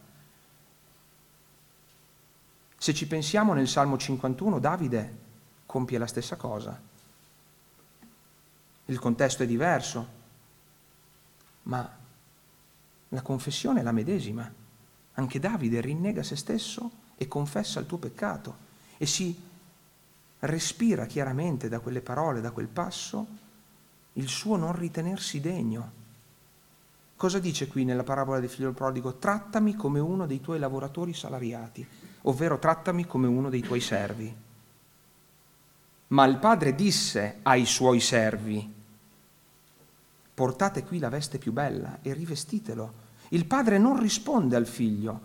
Se ci pensiamo, nel Salmo cinquantuno Davide compie la stessa cosa. Il contesto è diverso, ma la confessione è la medesima. Anche Davide rinnega se stesso e confessa il tuo peccato e si respira chiaramente da quelle parole, da quel passo, il suo non ritenersi degno. Cosa dice qui nella parabola del figlio prodigo? Trattami come uno dei tuoi lavoratori salariati, ovvero trattami come uno dei tuoi servi. Ma il padre disse ai suoi servi: portate qui la veste più bella e rivestitelo. Il padre non risponde al figlio,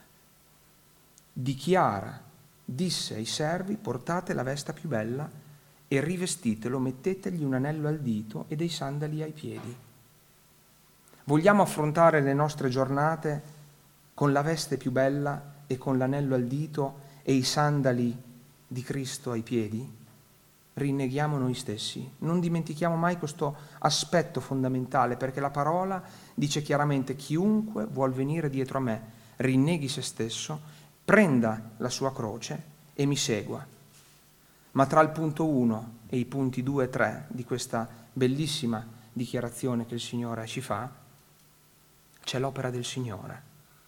dichiara, disse ai servi: portate la veste più bella e rivestitelo, mettetegli un anello al dito e dei sandali ai piedi. Vogliamo affrontare le nostre giornate con la veste più bella e con l'anello al dito e i sandali di Cristo ai piedi? Rinneghiamo noi stessi. Non dimentichiamo mai questo aspetto fondamentale, perché la parola dice chiaramente: chiunque vuol venire dietro a me, rinneghi se stesso, prenda la sua croce e mi segua. Ma tra il punto uno e i punti due e tre di questa bellissima dichiarazione che il Signore ci fa, c'è l'opera del Signore.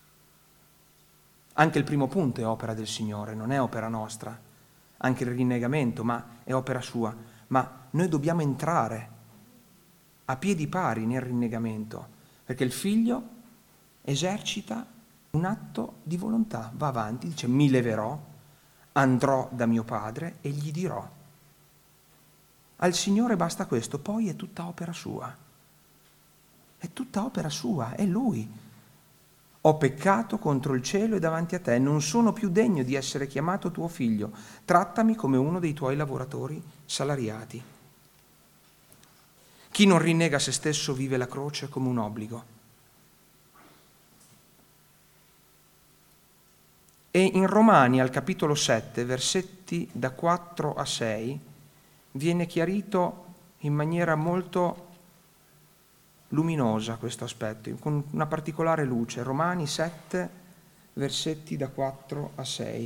Anche il primo punto è opera del Signore, non è opera nostra. Anche il rinnegamento, ma è opera sua. Ma noi dobbiamo entrare a piedi pari nel rinnegamento, perché il figlio esercita un atto di volontà, va avanti, dice: mi leverò, andrò da mio padre e gli dirò. Al Signore basta questo, poi è tutta opera sua. È tutta opera sua, è Lui. Ho peccato contro il cielo e davanti a te, non sono più degno di essere chiamato tuo figlio, trattami come uno dei tuoi lavoratori salariati. Chi non rinnega se stesso vive la croce come un obbligo. E in Romani al capitolo sette, versetti da quattro a sei, viene chiarito in maniera molto luminosa questo aspetto, con una particolare luce. Romani sette, versetti da quattro a sei.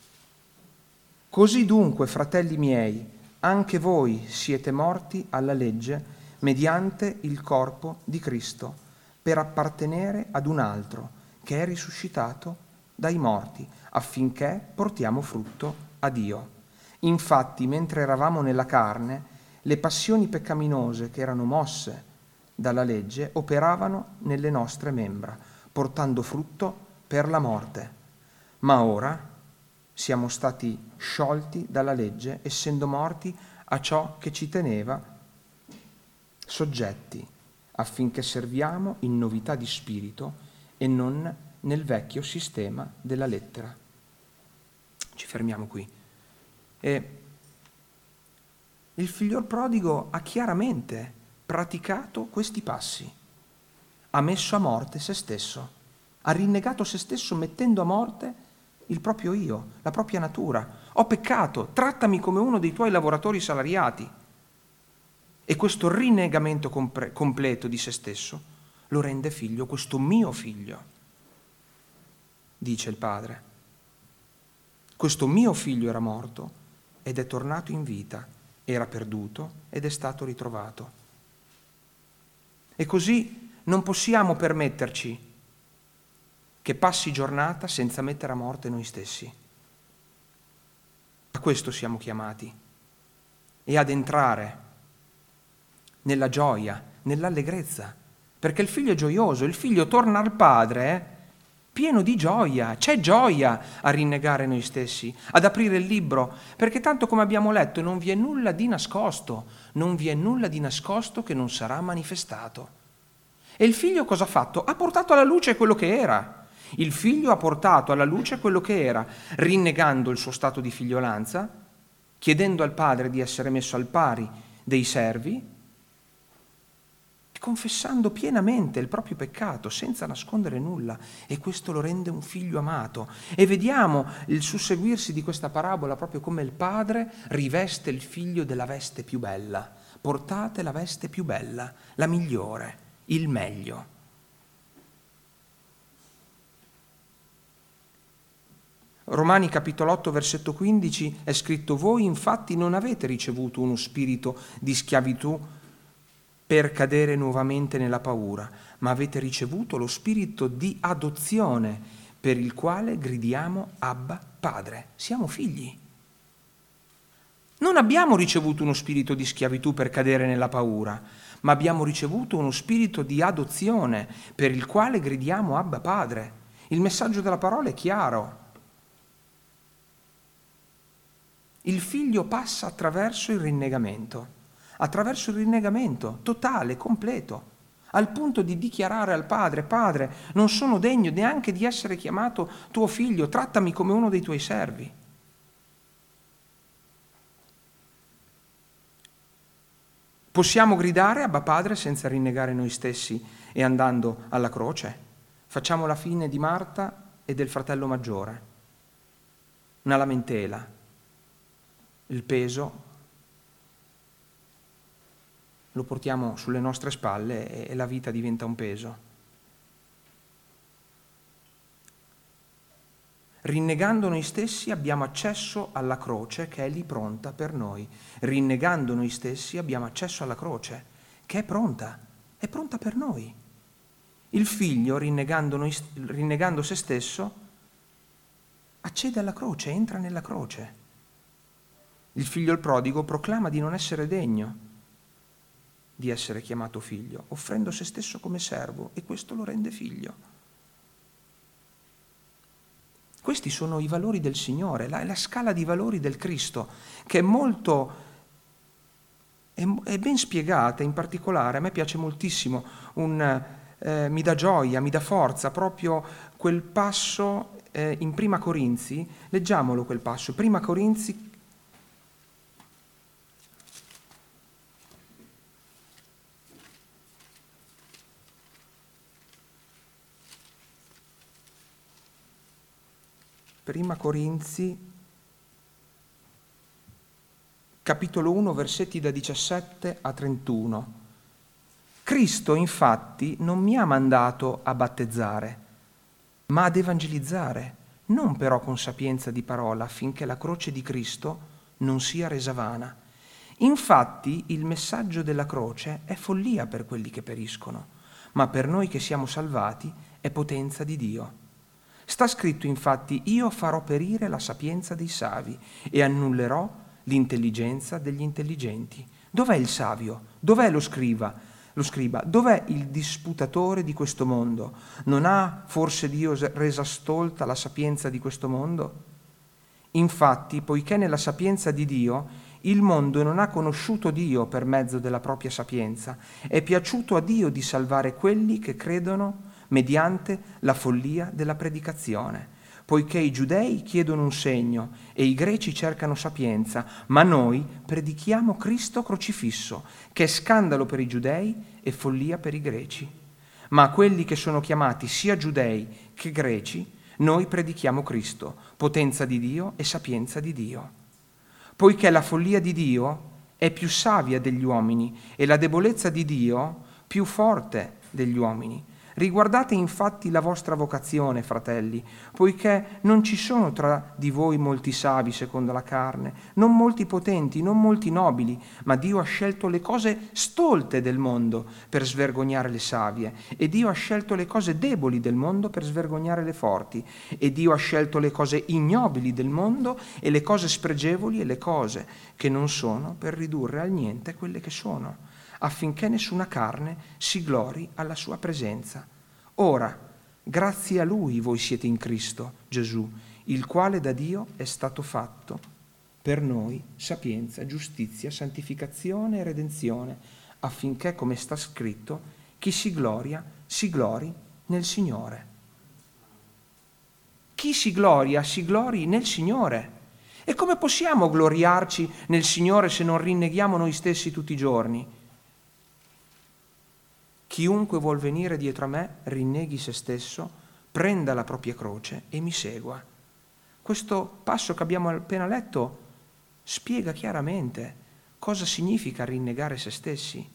Così dunque, fratelli miei, anche voi siete morti alla legge mediante il corpo di Cristo, per appartenere ad un altro che è risuscitato dai morti, affinché portiamo frutto a Dio. Infatti, mentre eravamo nella carne, le passioni peccaminose che erano mosse dalla legge operavano nelle nostre membra, portando frutto per la morte. Ma ora siamo stati sciolti dalla legge, essendo morti a ciò che ci teneva soggetti, affinché serviamo in novità di spirito e non nel vecchio sistema della lettera. Ci fermiamo qui. E il figliol prodigo ha chiaramente praticato questi passi, ha messo a morte se stesso, ha rinnegato se stesso mettendo a morte il proprio io, la propria natura. Ho peccato, trattami come uno dei tuoi lavoratori salariati. E questo rinnegamento compre- completo di se stesso lo rende figlio, questo mio figlio, dice il padre. Questo mio figlio era morto ed è tornato in vita, era perduto ed è stato ritrovato. E così Non possiamo permetterci che passi giornata senza mettere a morte noi stessi. A questo siamo chiamati e ad entrare nella gioia, nell'allegrezza, perché il figlio è gioioso, il figlio torna al padre pieno di gioia, c'è gioia a rinnegare noi stessi, ad aprire il libro, perché tanto come abbiamo letto non vi è nulla di nascosto, non vi è nulla di nascosto che non sarà manifestato. E il figlio cosa ha fatto? Ha portato alla luce quello che era. Il figlio ha portato alla luce quello che era, rinnegando il suo stato di figliolanza, chiedendo al padre di essere messo al pari dei servi e confessando pienamente il proprio peccato senza nascondere nulla, e questo lo rende un figlio amato. E vediamo il susseguirsi di questa parabola proprio come il padre riveste il figlio della veste più bella. Portate la veste più bella, la migliore, il meglio. Romani capitolo otto versetto quindici è scritto: voi infatti non avete ricevuto uno spirito di schiavitù per cadere nuovamente nella paura, ma avete ricevuto lo spirito di adozione per il quale gridiamo Abba Padre. Siamo figli. Non abbiamo ricevuto uno spirito di schiavitù per cadere nella paura, ma abbiamo ricevuto uno spirito di adozione per il quale gridiamo Abba Padre. Il messaggio della parola è chiaro. Il figlio passa attraverso il rinnegamento, attraverso il rinnegamento totale, completo, al punto di dichiarare al padre: Padre, non sono degno neanche di essere chiamato tuo figlio, trattami come uno dei tuoi servi. Possiamo gridare Abba Padre senza rinnegare noi stessi e andando alla croce? Facciamo la fine di Marta e del fratello maggiore, una lamentela. Il peso lo portiamo sulle nostre spalle e la vita diventa un peso. Rinnegando noi stessi abbiamo accesso alla croce che è lì pronta per noi. Rinnegando noi stessi abbiamo accesso alla croce che è pronta, è pronta per noi. Il figlio, rinnegando, noi, rinnegando se stesso, accede alla croce, entra nella croce. Il figlio il prodigo proclama di non essere degno di essere chiamato figlio, offrendo se stesso come servo, e questo lo rende figlio. Questi sono i valori del Signore, la, la scala di valori del Cristo, che è molto, è, è ben spiegata. In particolare a me piace moltissimo, un, eh, mi dà gioia, mi dà forza, proprio quel passo eh, in Prima Corinzi, leggiamolo quel passo, Prima Corinzi Prima Corinzi, capitolo uno, versetti da diciassette a trentuno. Cristo, infatti, non mi ha mandato a battezzare, ma ad evangelizzare, non però con sapienza di parola, affinché la croce di Cristo non sia resa vana. Infatti, il messaggio della croce è follia per quelli che periscono, ma per noi che siamo salvati è potenza di Dio. Sta scritto infatti: io farò perire la sapienza dei savi e annullerò l'intelligenza degli intelligenti. Dov'è il savio? Dov'è lo scriba? Lo scriba? Dov'è il disputatore di questo mondo? Non ha forse Dio resa stolta la sapienza di questo mondo? Infatti, poiché nella sapienza di Dio il mondo non ha conosciuto Dio per mezzo della propria sapienza, è piaciuto a Dio di salvare quelli che credono mediante la follia della predicazione, poiché i giudei chiedono un segno e i greci cercano sapienza, ma noi predichiamo Cristo crocifisso, che è scandalo per i giudei e follia per i greci. Ma a quelli che sono chiamati sia giudei che greci, noi predichiamo Cristo, potenza di Dio e sapienza di Dio. Poiché la follia di Dio è più savia degli uomini e la debolezza di Dio più forte degli uomini. Riguardate infatti la vostra vocazione, fratelli, poiché non ci sono tra di voi molti savi secondo la carne, non molti potenti, non molti nobili, ma Dio ha scelto le cose stolte del mondo per svergognare le savie, e Dio ha scelto le cose deboli del mondo per svergognare le forti, e Dio ha scelto le cose ignobili del mondo e le cose spregevoli e le cose che non sono per ridurre al niente quelle che sono, affinché nessuna carne si glori alla sua presenza. Ora, grazie a Lui voi siete in Cristo Gesù, il quale da Dio è stato fatto per noi sapienza, giustizia, santificazione e redenzione, affinché, come sta scritto, chi si gloria, si glori nel Signore. Chi si gloria, si glori nel Signore. E come possiamo gloriarci nel Signore se non rinneghiamo noi stessi tutti i giorni? Chiunque vuol venire dietro a me, rinneghi se stesso, prenda la propria croce e mi segua. Questo passo che abbiamo appena letto spiega chiaramente cosa significa rinnegare se stessi.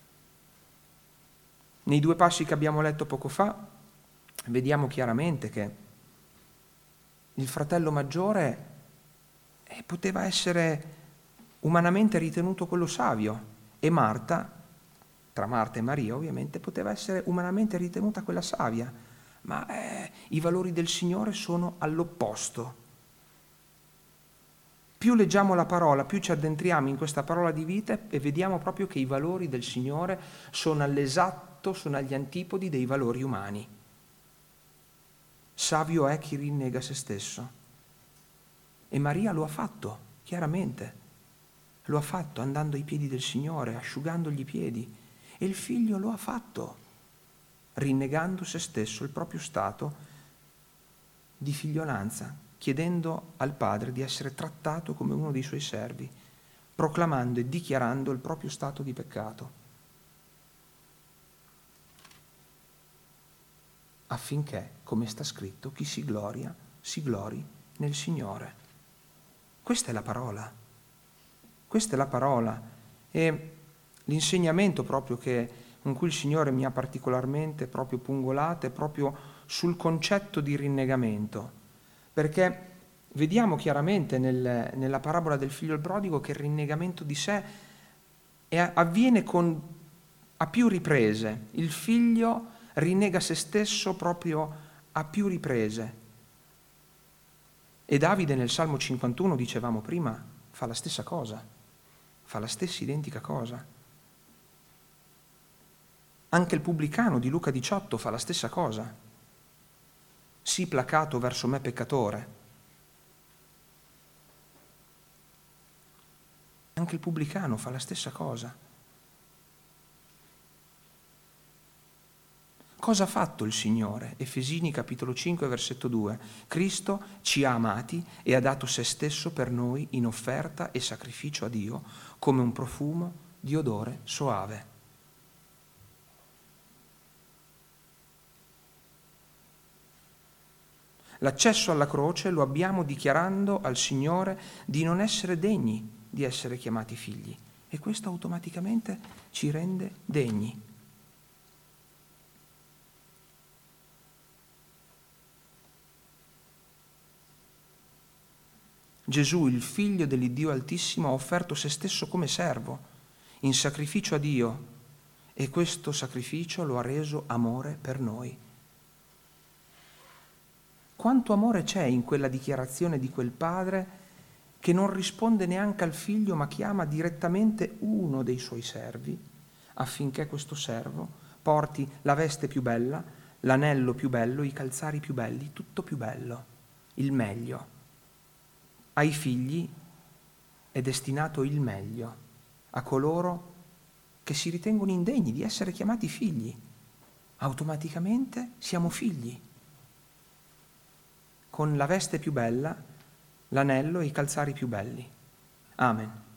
Nei due passi che abbiamo letto poco fa, vediamo chiaramente che il fratello maggiore eh, poteva essere umanamente ritenuto quello savio, e Marta, tra Marta e Maria ovviamente, poteva essere umanamente ritenuta quella savia, ma eh, i valori del Signore sono all'opposto. Più leggiamo la parola, più ci addentriamo in questa parola di vita e vediamo proprio che i valori del Signore sono all'esatto, sono agli antipodi dei valori umani. Savio è chi rinnega se stesso. E Maria lo ha fatto, chiaramente. Lo ha fatto andando ai piedi del Signore, asciugandogli i piedi. E il figlio lo ha fatto, rinnegando se stesso, il proprio stato di figliolanza, chiedendo al Padre di essere trattato come uno dei suoi servi, proclamando e dichiarando il proprio stato di peccato, affinché, come sta scritto, chi si gloria, si glori nel Signore. Questa è la parola. Questa è la parola. E l'insegnamento proprio che, con cui il Signore mi ha particolarmente proprio pungolato è proprio sul concetto di rinnegamento, perché vediamo chiaramente nel, nella parabola del figlio il prodigo che il rinnegamento di sé è, avviene con, a più riprese. Il figlio rinnega se stesso proprio a più riprese. E Davide nel Salmo cinquantuno, dicevamo prima, fa la stessa cosa, fa la stessa identica cosa. Anche il pubblicano di Luca diciotto fa la stessa cosa. Sii placato verso me peccatore. Anche il pubblicano fa la stessa cosa. Cosa ha fatto il Signore? Efesini capitolo cinque versetto due. Cristo ci ha amati e ha dato se stesso per noi in offerta e sacrificio a Dio come un profumo di odore soave. L'accesso alla croce lo abbiamo dichiarando al Signore di non essere degni di essere chiamati figli, e questo automaticamente ci rende degni. Gesù, il Figlio dell'Iddio Altissimo, ha offerto se stesso come servo, in sacrificio a Dio, e questo sacrificio lo ha reso amore per noi. Quanto amore c'è in quella dichiarazione di quel padre che non risponde neanche al figlio, ma chiama direttamente uno dei suoi servi, affinché questo servo porti la veste più bella, l'anello più bello, i calzari più belli, tutto più bello, il meglio. Ai figli è destinato il meglio, a coloro che si ritengono indegni di essere chiamati figli. Automaticamente siamo figli, con la veste più bella, l'anello e i calzari più belli. Amen.